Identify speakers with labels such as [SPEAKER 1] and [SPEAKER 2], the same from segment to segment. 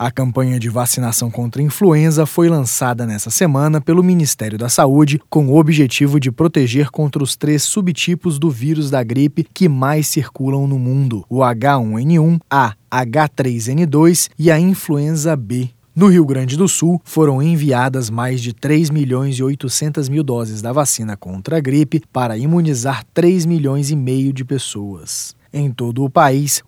[SPEAKER 1] A campanha de vacinação contra a influenza foi lançada nesta semana pelo Ministério da Saúde com o objetivo de proteger contra os 3 subtipos do vírus da gripe que mais circulam no mundo: o H1N1, a H3N2 e a influenza B. No Rio Grande do Sul, foram enviadas mais de 3.800.000 doses da vacina contra a gripe para imunizar 3,5 milhões de pessoas. Em todo o país,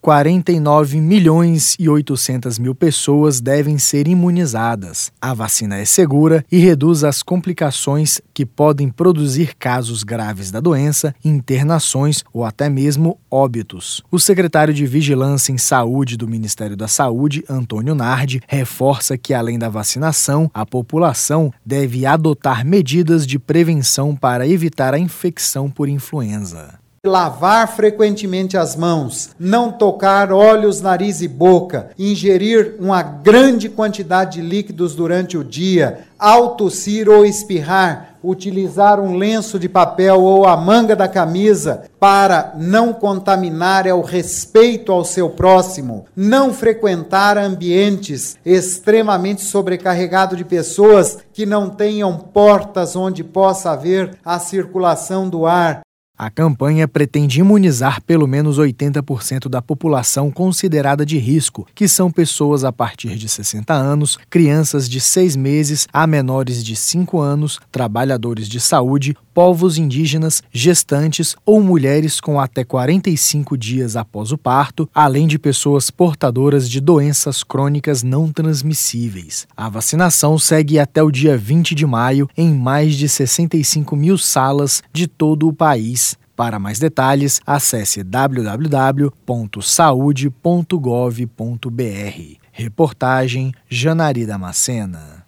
[SPEAKER 1] 49.800.000 pessoas devem ser imunizadas. A vacina é segura e reduz as complicações que podem produzir casos graves da doença, internações ou até mesmo óbitos. O secretário de Vigilância em Saúde do Ministério da Saúde, Antônio Nardi, reforça que, além da vacinação, a população deve adotar medidas de prevenção para evitar a infecção por influenza.
[SPEAKER 2] Lavar frequentemente as mãos, não tocar olhos, nariz e boca, ingerir uma grande quantidade de líquidos durante o dia, ao tossir ou espirrar, utilizar um lenço de papel ou a manga da camisa para não contaminar, é o respeito ao seu próximo, não frequentar ambientes extremamente sobrecarregados de pessoas que não tenham portas onde possa haver a circulação do ar.
[SPEAKER 1] A campanha pretende imunizar pelo menos 80% da população considerada de risco, que são pessoas a partir de 60 anos, crianças de 6 meses a menores de 5 anos, trabalhadores de saúde, povos indígenas, gestantes ou mulheres com até 45 dias após o parto, além de pessoas portadoras de doenças crônicas não transmissíveis. A vacinação segue até o dia 20 de maio em mais de 65 mil salas de todo o país. Para mais detalhes, acesse www.saude.gov.br. Reportagem Janari Damascena.